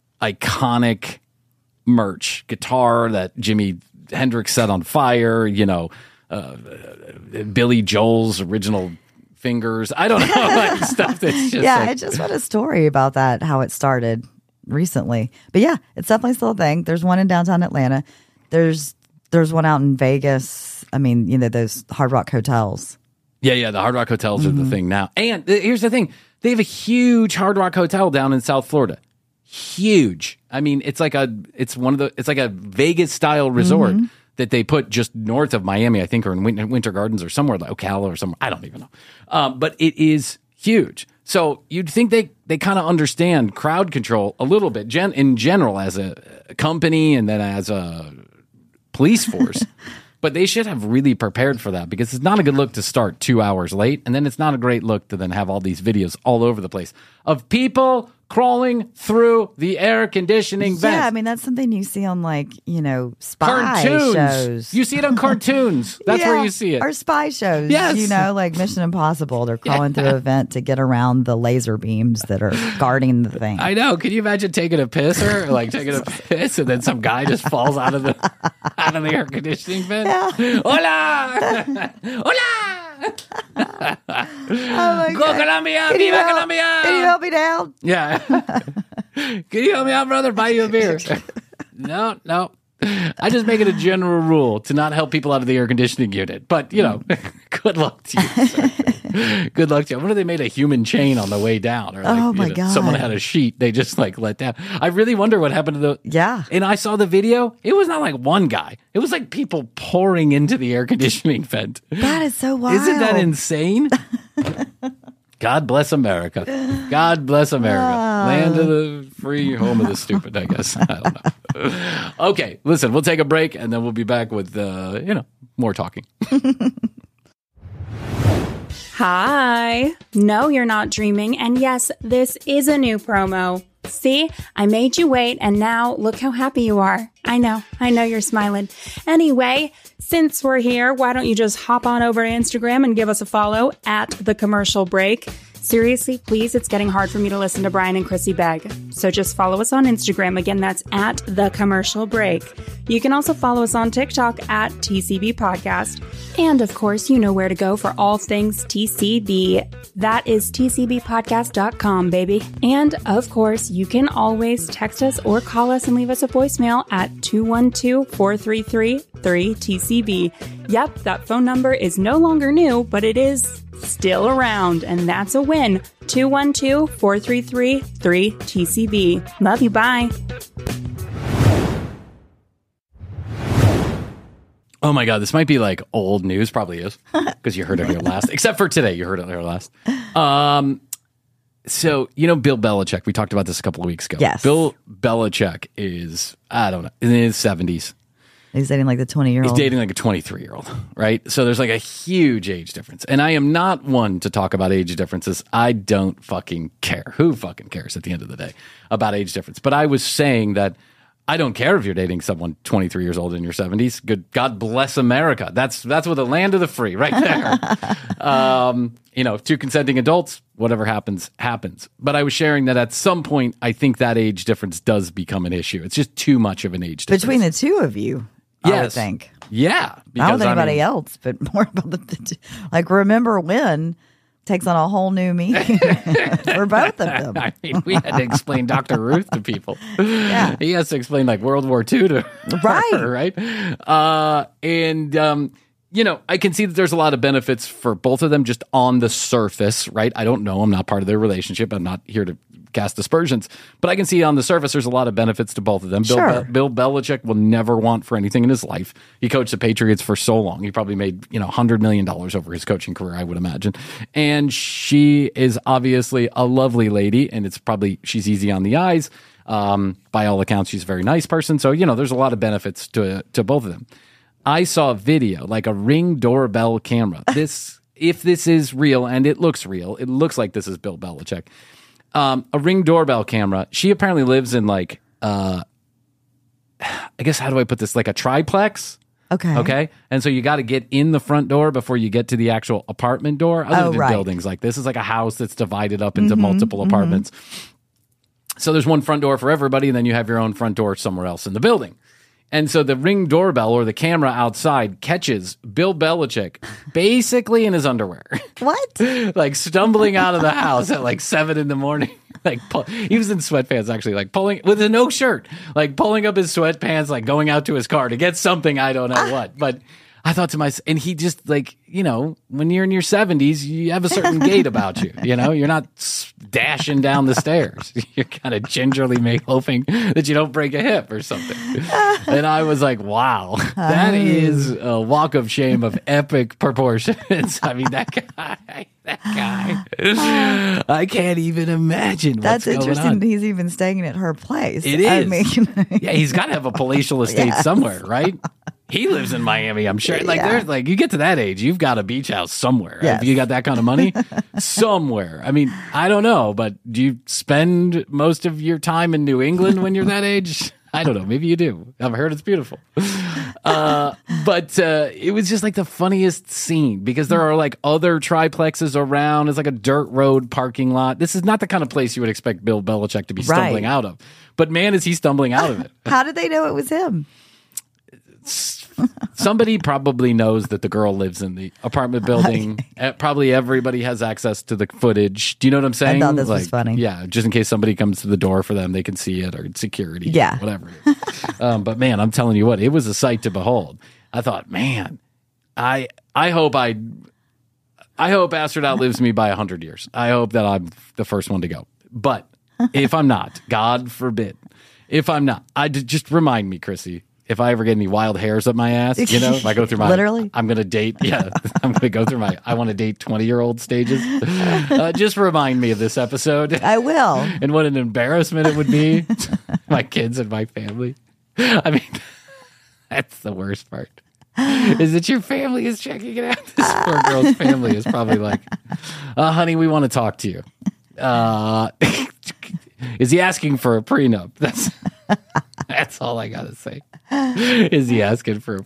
iconic merch? Guitar that Jimi Hendrix set on fire, you know, uh, Billy Joel's original fingers. I don't know, like stuff that's just yeah, like, I just read a story about that, how it started recently. But yeah, it's definitely still a thing. There's one in downtown Atlanta. There's there's one out in Vegas. I mean, you know, those Hard Rock hotels. Yeah, yeah, the Hard Rock hotels are Mm-hmm. the thing now. And th- here's the thing. They have a huge Hard Rock hotel down in South Florida. Huge. I mean, it's like a it's one of the it's like a Vegas style resort Mm-hmm. that they put just north of Miami, I think, or in Winter, Winter Gardens or somewhere like Ocala or somewhere. I don't even know. Um, but it is huge. So you'd think they, they kind of understand crowd control a little bit gen- in general as a company and then as a police force. But they should have really prepared for that, because it's not a good look to start two hours late. And then it's not a great look to then have all these videos all over the place of people crawling through the air conditioning vents. Yeah, I mean, that's something you see on, like, you know, spy Cartoons. shows. You see it on cartoons. That's where Yeah, you see it. Or spy shows. Yes. You know, like Mission Impossible. They're crawling through a vent to get around the laser beams that are guarding the thing. I know. Can you imagine taking a piss or like taking a piss and then some guy just falls out of the out of the air conditioning vent? Yeah. Hola! Hola! Oh my Go God. Colombia! Can you Viva help- Colombia! Can you help me down? Yeah. Can you help me out, brother? Buy you a beer. no, no. I just make it a general rule to not help people out of the air conditioning unit. But, you know, good luck to you, sir. Good luck to you. What if they made a human chain on the way down? Or like, Oh, my you know, God. someone had a sheet they just like let down. I really wonder what happened to the. Yeah. And I saw the video. It was not like one guy. It was like people pouring into the air conditioning vent. That is so wild. Isn't that insane? God bless America. God bless America. Land of the free, home of the stupid, I guess. I don't know. Okay, listen, we'll take a break and then we'll be back with, uh, you know, more talking. Hi. No, you're not dreaming. And yes, this is a new promo. See, I made you wait, and now look how happy you are. I know, I know you're smiling. Anyway, since we're here, why don't you just hop on over to Instagram and give us a follow at The Commercial Break. Seriously, please, it's getting hard for me to listen to Brian and Chrissy beg. So just follow us on Instagram. Again, that's at The Commercial Break. You can also follow us on TikTok at T C B Podcast. And of course, you know where to go for all things T C B. That is T C B podcast dot com, baby. And of course, you can always text us or call us and leave us a voicemail at two one two, four three three, three T C B. Yep, that phone number is no longer new, but it is still around, and that's a win. two one two, four three three, three T C B. Love you, bye. Oh my God, this might be like old news. Probably is, because you heard it here last. Except for today, you heard it here last. Um, so, you know, Bill Belichick, we talked about this a couple of weeks ago. Yes. Bill Belichick is, I don't know, in his seventies. He's dating like the twenty-year-old. He's dating like a twenty-three-year-old, right? So there's like a huge age difference. And I am not one to talk about age differences. I don't fucking care. Who fucking cares at the end of the day about age difference? But I was saying that I don't care if you're dating someone twenty-three years old in your seventies. Good, God bless America. That's that's what the land of the free right there. um, you know, two consenting adults, whatever happens, happens. But I was sharing that at some point, I think that age difference does become an issue. It's just too much of an age difference. Between the two of you, I would Yes. think. Yeah. I because, don't think anybody mean, else, but more about the, the like. Remember when takes on a whole new meaning for both of them. I mean, we had to explain Doctor Ruth to people. Yeah. He has to explain like World War Two to Right. her, right? Uh, and, um, you know, I can see that there's a lot of benefits for both of them just on the surface, right? I don't know. I'm not part of their relationship. I'm not here to cast aspersions. But I can see on the surface there's a lot of benefits to both of them. Bill, Sure. Be- Bill Belichick will never want for anything in his life. He coached the Patriots for so long. He probably made, you know, one hundred million dollars over his coaching career, I would imagine. And she is obviously a lovely lady, and it's probably, she's easy on the eyes. Um, by all accounts, she's a very nice person. So, you know, there's a lot of benefits to to both of them. I saw a video, like a Ring doorbell camera. This, if this is real, and it looks real, it looks like this is Bill Belichick. Um, a Ring doorbell camera. She apparently lives in like, uh, I guess, how do I put this? Like a triplex. Okay. Okay. And so you got to get in the front door before you get to the actual apartment door. Other Oh, than right. buildings like this is like a house that's divided up into multiple apartments. So there's one front door for everybody, and then you have your own front door somewhere else in the building. And so the Ring doorbell or the camera outside catches Bill Belichick basically in his underwear. What? Like stumbling out of the house at like seven in the morning. Like pull, he was in sweatpants actually, like pulling with a no shirt, like pulling up his sweatpants, like going out to his car to get something. I don't know what, but I thought to myself, and he just like, you know, when you're in your seventies, you have a certain gait about you. You know, you're not s- dashing down the stairs. You're kind of gingerly make, hoping that you don't break a hip or something. And I was like, wow, that is a walk of shame of epic proportions. I mean, that guy, that guy, I can't even imagine what's That's going interesting. on. He's even staying at her place. It I is. mean, Yeah, he's got to have a palatial estate Yes. somewhere, right? He lives in Miami, I'm sure. Like, Yeah. there's like, you get to that age, you've got a beach house somewhere. Yes. If you got that kind of money, somewhere. I mean, I don't know, but do you spend most of your time in New England when you're that age? I don't know. Maybe you do. I've heard it's beautiful. Uh, but uh, it was just like the funniest scene because there are like other triplexes around. It's like a dirt road parking lot. This is not the kind of place you would expect Bill Belichick to be stumbling Right. out of. But man, is he stumbling out of it. how did they know it was him? s- somebody probably knows that the girl lives in the apartment building. Uh, Probably everybody has access to the footage. Do you know what I'm saying? thought this was funny. Yeah, just in case somebody comes to the door for them, they can see it, or security, Yeah. or whatever. It is. um, but man, I'm telling you what, it was a sight to behold. I thought, man, I I hope I I hope Astrid outlives me by a hundred years. I hope that I'm the first one to go. But if I'm not, God forbid, if I'm not, I just remind me, Chrissy, if I ever get any wild hairs up my ass, you know, if I go through my, Literally? I'm going to date, yeah, I'm going to go through my, I want to date twenty year old stages. Uh, just remind me of this episode. I will. And what an embarrassment it would be to my kids and my family. I mean, that's the worst part. Is that your family is checking it out? This poor girl's family is probably like, uh, honey, we want to talk to you. Uh, is he asking for a prenup? That's that's all I gotta say. Is he asking for a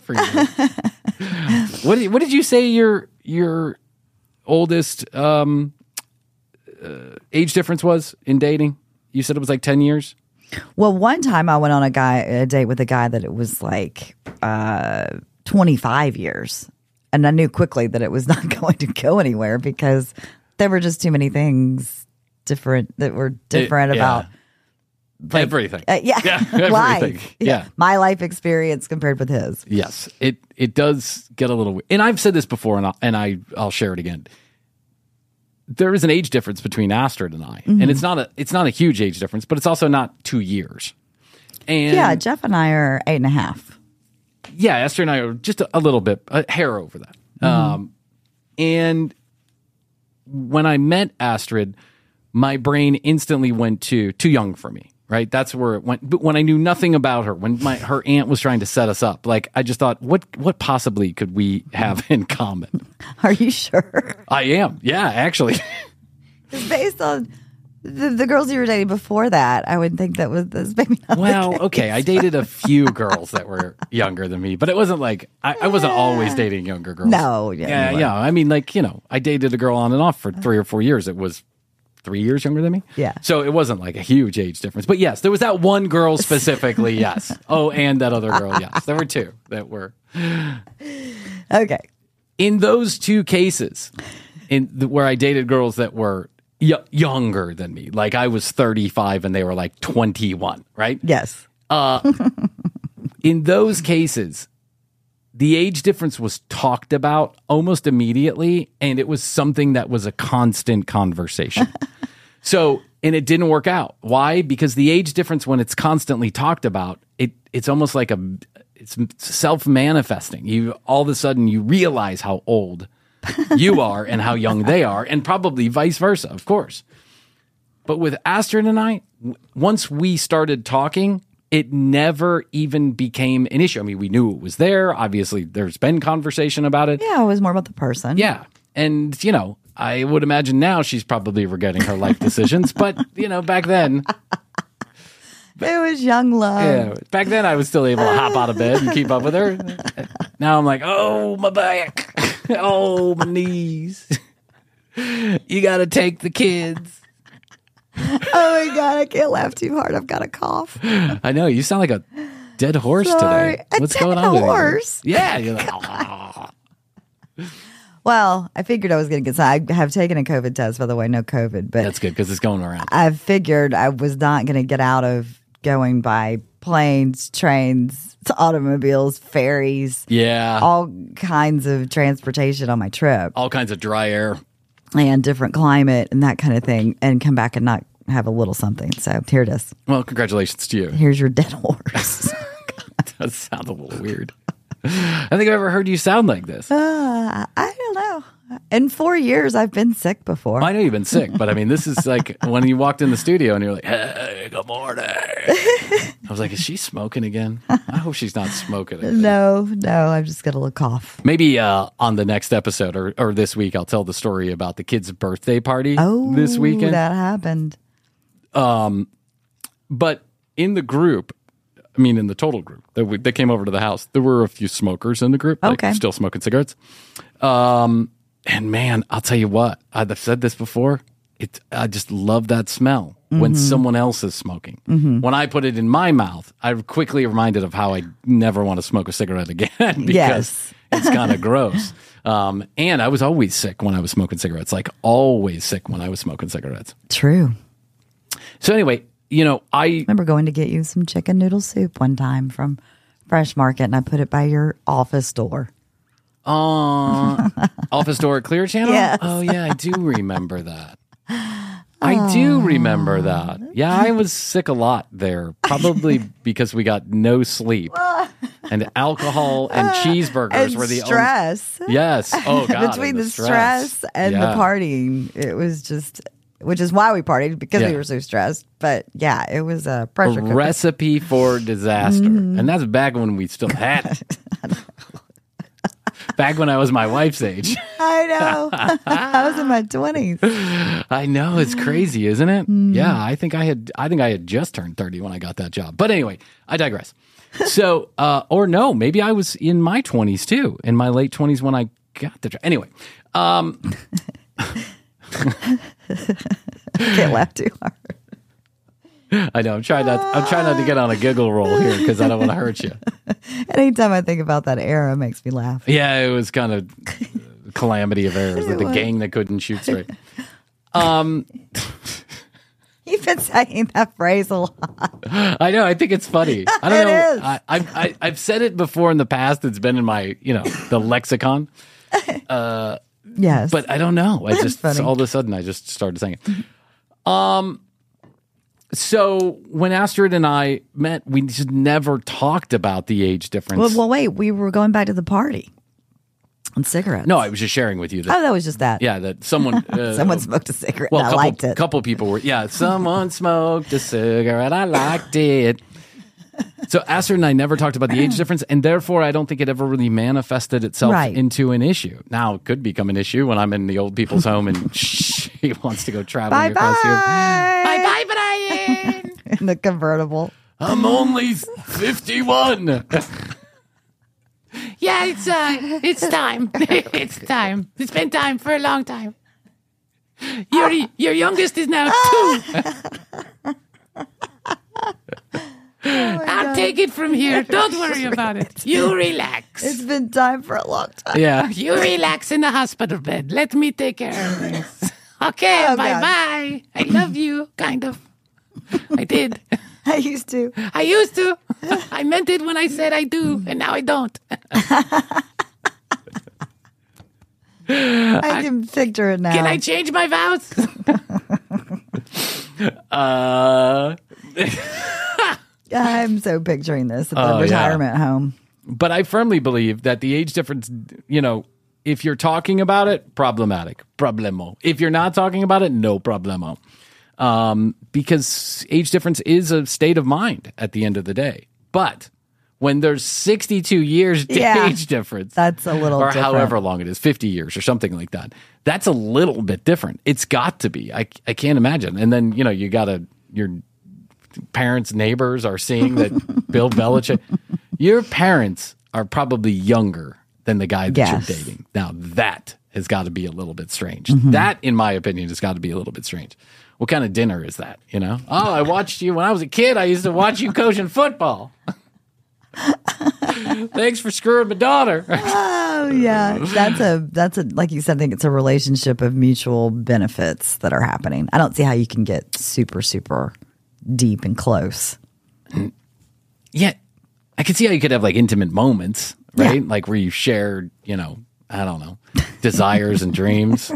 prenup? What did, what did you say your your oldest um, uh, age difference was in dating? You said it was like ten years. Well, one time I went on a guy a date with a guy that it was like uh, twenty-five years, and I knew quickly that it was not going to go anywhere because there were just too many things different that were different It- yeah. about like, Everything. uh, yeah, Yeah, everything. life. Yeah. my life experience compared with his. Yes, it it does get a little weird. And I've said this before, and I'll, and I I'll share it again. There is an age difference between Astrid and I, Mm-hmm. and it's not a it's not a huge age difference, but it's also not two years. And Yeah, Jeff and I are eight and a half. yeah, Esther and I are just a, a little bit a hair over that. Mm-hmm. Um, and when I met Astrid, my brain instantly went to too young for me. Right, that's where it went. But when I knew nothing about her, when my her aunt was trying to set us up, like I just thought, what what possibly could we have in common? Are you sure? I am, yeah, actually. It's based on the, the girls you were dating before that. I would think that was this maybe not. the Well, case. okay, I dated a few girls that were younger than me, but it wasn't like I, I wasn't always dating younger girls. No, yeah, yeah, you yeah. I mean, like you know, I dated a girl on and off for three or four years. It was three years younger than me. Yeah. So it wasn't like a huge age difference. But yes, there was that one girl specifically, yes. Oh, and that other girl, yes. There were two that were. Okay. In those two cases, in the, where I dated girls that were y- younger than me, like I was thirty-five and they were like twenty-one, right? Yes. In those cases, the age difference was talked about almost immediately, and it was something that was a constant conversation. So, and it didn't work out. Why? Because the age difference, when it's constantly talked about, it it's almost like a it's self-manifesting. You all of a sudden you realize how old you are and how young they are, and probably vice versa, of course. But with Astrid and I, w- once we started talking, it never even became an issue. I mean, we knew it was there. Obviously, there's been conversation about it. Yeah, it was more about the person. Yeah. And, you know, I would imagine now she's probably regretting her life decisions. But, you know, back then, It was young love. yeah, back then I was still able to hop out of bed and keep up with her. Now I'm like, oh, my back. Oh, my knees. You got to take the kids. Oh my God, I can't laugh too hard. I've got a cough. I know. You sound like a dead horse Sorry. today. A What's dead going on with you? horse? Yeah. You're like, "Ah." Well, I figured I was going to get some. I have taken a COVID test, by the way, no COVID, but That's good because it's going around. I figured I was not going to get out of going by planes, trains, automobiles, ferries, Yeah. all kinds of transportation on my trip All kinds of dry air. and different climate and that kind of thing, and come back and not have a little something. So here it is. Well, congratulations to you. Here's your dead horse. That does sound a little weird. I think I've ever heard you sound like this. uh, I don't know. In four years, I've been sick before. I know you've been sick, but I mean, this is like when you walked in the studio and you're like, hey, good morning. I was like, is she smoking again? I hope she's not smoking again. No, no, I've just got a little cough. Maybe uh, on the next episode or, or this week, I'll tell the story about the kid's birthday party Oh, this weekend. that happened. But in the group, I mean, in the total group that, we, that came over to the house, there were a few smokers in the group, like Okay. still smoking cigarettes. Um, and man, I'll tell you what, I've said this before. It, I just love that smell. when someone else is smoking. Mm-hmm. When I put it in my mouth, I'm quickly reminded of how I never want to smoke a cigarette again because Yes. it's kind of gross. Um, and I was always sick when I was smoking cigarettes, like always sick when I was smoking cigarettes. True. So anyway, you know, I remember going to get you some chicken noodle soup one time from Fresh Market, and I put it by your office door. uh, office door at Clear Channel. Yes. Oh yeah, I do remember that. I do remember that. Yeah, I was sick a lot there, probably because we got no sleep, and alcohol and cheeseburgers And were the stress. only. Yes. Oh God. Between and the stress, and Yeah. the partying, it was just, which is why we partied, because Yeah. we were so stressed. But yeah, it was a pressure A cooker. recipe for disaster, Mm-hmm. and that's back when we still had it. Back when I was my wife's age. I know. I was in my twenties. I know, it's crazy, isn't it? Mm. Yeah, I think I had I think I had just turned thirty when I got that job. But anyway, I digress. So, uh, or no, maybe I was in my twenties too, in my late twenties when I got the job. Anyway, um, Can't laugh too hard. I know I'm trying not I'm trying not to get on a giggle roll here because I don't want to hurt you. Anytime I think about that era, it makes me laugh. Yeah, it was kind of calamity of errors with the gang that couldn't shoot straight. Um, You've been saying that phrase a lot. I know. I think it's funny. I don't It know. is. I, I've I, I've said it before in the past. It's been in my you know the lexicon. Yes. But I don't know. I It's just funny. all of a sudden I just started saying it. Um, so when Astrid and I met, we just never talked about the age difference. well, well, wait, we were going back to the party and cigarettes. no, I was just sharing with you that. Oh, that was just that. Yeah, that someone uh, Someone smoked a cigarette Well, and I couple, liked it. couple people were. Yeah, someone smoked a cigarette. I liked it. So Astrid and I never talked about the age difference, and therefore I don't think it ever really manifested itself Right. into an issue. Now it could become an issue when I'm in the old people's home and she wants to go traveling across here. Bye-bye. Bye, Brian. In the convertible. I'm only fifty-one. Yeah, it's uh, it's time. It's time. It's been time for a long time. Your your youngest is now two. I'll take it from here. Don't worry about it. You relax. It's been time for a long time. Yeah. You relax in the hospital bed. Let me take care of things. Okay, Oh, bye God. bye. I love you, kind of. I did. I used to. I used to. I meant it when I said I do, and now I don't. I can picture it now. Can I change my vows? Uh, I'm so picturing this at the Oh, yeah. retirement home. but I firmly believe that the age difference, you know, if you're talking about it, problematic. Problemo. If you're not talking about it, no problemo. Um, because age difference is a state of mind at the end of the day. But when there's sixty-two years Yeah. age difference, That's a little or different. however long it is, fifty years or something like that, that's a little bit different. It's got to be. I, I can't imagine. And then, you know, you got to, your parents' neighbors are seeing that Bill Belichick, your parents are probably younger than the guy that Yes. you're dating. Now, that has got to be a little bit strange. Mm-hmm. That, in my opinion, has got to be a little bit strange. What kind of dinner is that? You know? Oh, I watched you when I was a kid. I used to watch you coaching football. Thanks for screwing my daughter. Oh yeah, that's a that's a like you said. I think it's a relationship of mutual benefits that are happening. I don't see how you can get super super deep and close. Yeah, I could see how you could have like intimate moments, right? Yeah. Like where you shared, you know, I don't know, desires and dreams.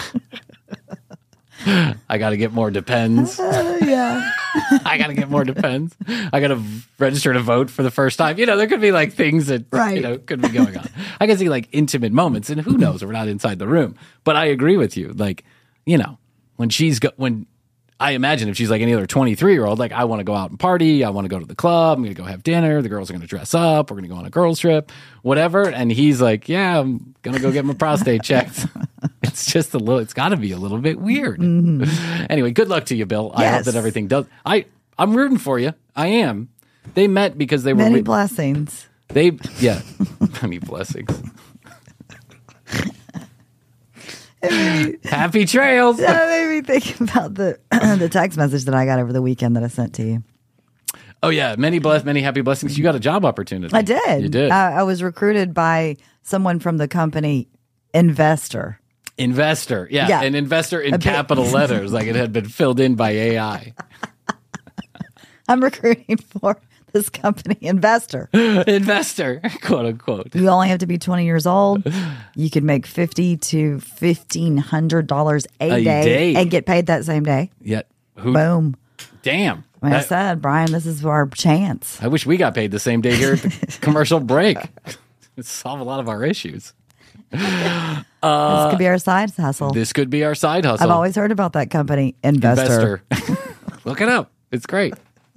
I got to get more Depends. Yeah, I got to get more Depends. I got to register to vote for the first time. You know, there could be like things that, Right. you know, could be going on. I can see like intimate moments, and who knows? We're not inside the room. But I agree with you. Like, you know, when she's, go- when I imagine if she's like any other twenty-three year old, like, I want to go out and party. I want to go to the club. I'm going to go have dinner. The girls are going to dress up. We're going to go on a girls trip, whatever. And he's like, yeah, I'm going to go get my prostate checked. It's just a little, it's got to be a little bit weird. Anyway, good luck to you, Bill. I hope Yes. that everything does. I, I'm rooting for you. I am. They met because they were, many wi- blessings. they, yeah, many blessings. Happy trails. That made me think about the the text message that I got over the weekend that I sent to you. Oh yeah, many bless, many happy blessings. You got a job opportunity. I did. You did. Uh, I was recruited by someone from the company Investor. Investor. Yeah, Yeah. an investor in A bit- capital letters, like it had been filled in by A I. I'm recruiting for this company Investor. Investor, quote unquote. You only have to be twenty years old. You could make fifty to fifteen hundred dollars a A day, day. and get paid that same day. Yet, who? Boom. Damn. Like I That- said, Brian, this is our chance. I wish we got paid the same day here at the commercial break. It'd solve a lot of our issues. this could be our side hustle. This could be our side hustle. I've always heard about that company, Investor. Investor. Look it up. It's great.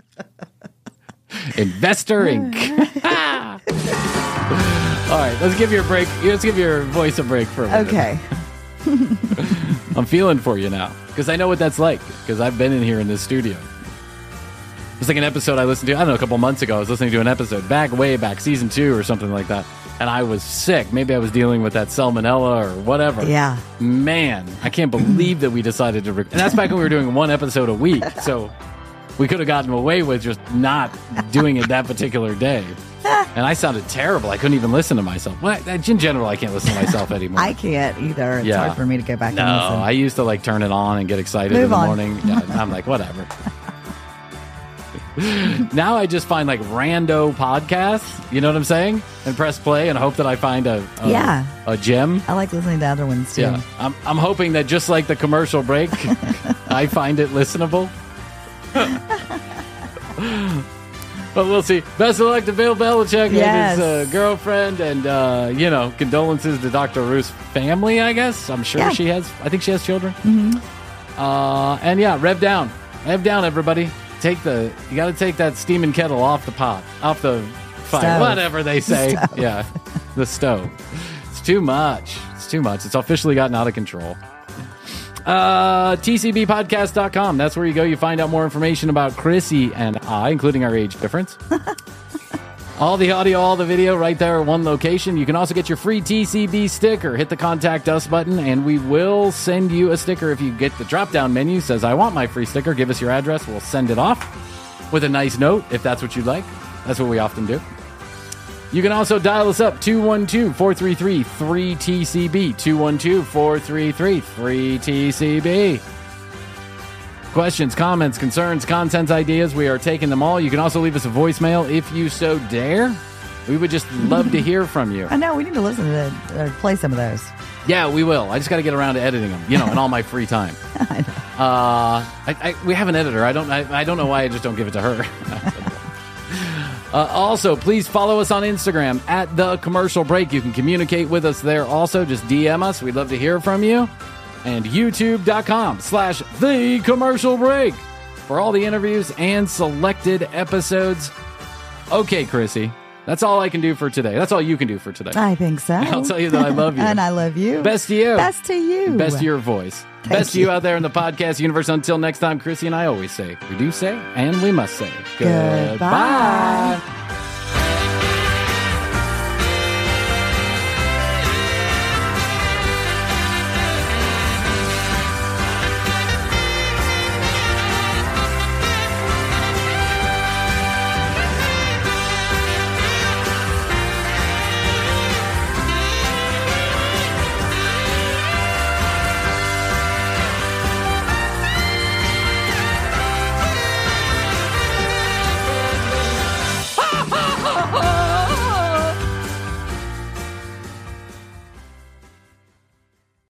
Investor Incorporated. All right, let's give your break. Let's give your voice a break for a minute. Okay. I'm feeling for you now because I know what that's like because I've been in here in this studio. It's like an episode I listened to, I don't know, a couple months ago. I was listening to an episode back, way back, season two or something like that. And I was sick. Maybe I was dealing with that salmonella or whatever. Yeah. Man, I can't believe that we decided to. Rec- and that's back when we were doing one episode a week. So we could have gotten away with just not doing it that particular day. And I sounded terrible. I couldn't even listen to myself. Well, in general, I can't listen to myself anymore. I can't either. It's Yeah. hard for me to go back no, and listen. I used to like turn it on and get excited Move in the on. morning. Yeah, I'm like, whatever. Now I just find like rando podcasts, you know what I'm saying? And press play and hope that I find a, a Yeah. a gem. I like listening to other ones too. Yeah. I'm I'm hoping that just like the commercial break, I find it listenable. But we'll see. Best of luck to Bill Belichick Yes. and his uh, girlfriend, and uh, you know, condolences to Doctor Ruth's family. I guess I'm sure Yeah. she has. I think she has children. Mm-hmm. Uh, and yeah, rev down, rev down, everybody. Take the you got to take that steaming kettle off the pot, off the fire, Stove. whatever they say. Stove. Yeah, the stove. It's too much. It's too much. It's officially gotten out of control. Uh, T C B podcast dot com. That's where you go. You find out more information about Chrissy and I, including our age difference. All the audio, all the video right there at one location. You can also get your free T C B sticker. Hit the contact us button and we will send you a sticker. If you get the drop down menu, says I want my free sticker, give us your address. We'll send it off with a nice note if that's what you'd like. That's what we often do. You can also dial us up, two one two, four three three, three T C B, two one two, four three three, three T C B. Questions, comments, concerns, content ideas, we are taking them all. You can also leave us a voicemail if you so dare. We would just love to hear from you. I know we need to listen to the, or play some of those. Yeah, we will. I just got to get around to editing them, you know, in all my free time. I know. Uh, I, I, we have an editor. I don't. I, I don't know why I just don't give it to her. uh, also, please follow us on Instagram at The Commercial Break. You can communicate with us there. Also, just D M us. We'd love to hear from you. And YouTube.com slash The Commercial Break for all the interviews and selected episodes. Okay, Chrissy, that's all I can do for today. That's all you can do for today. I think so. I'll tell you that I love you. And I love you. Best to you. Best to you. Best to your voice. Thank Best to you you. out there in the podcast universe. Until next time, Chrissy and I always say, we do say, and we must say, Goodbye. goodbye.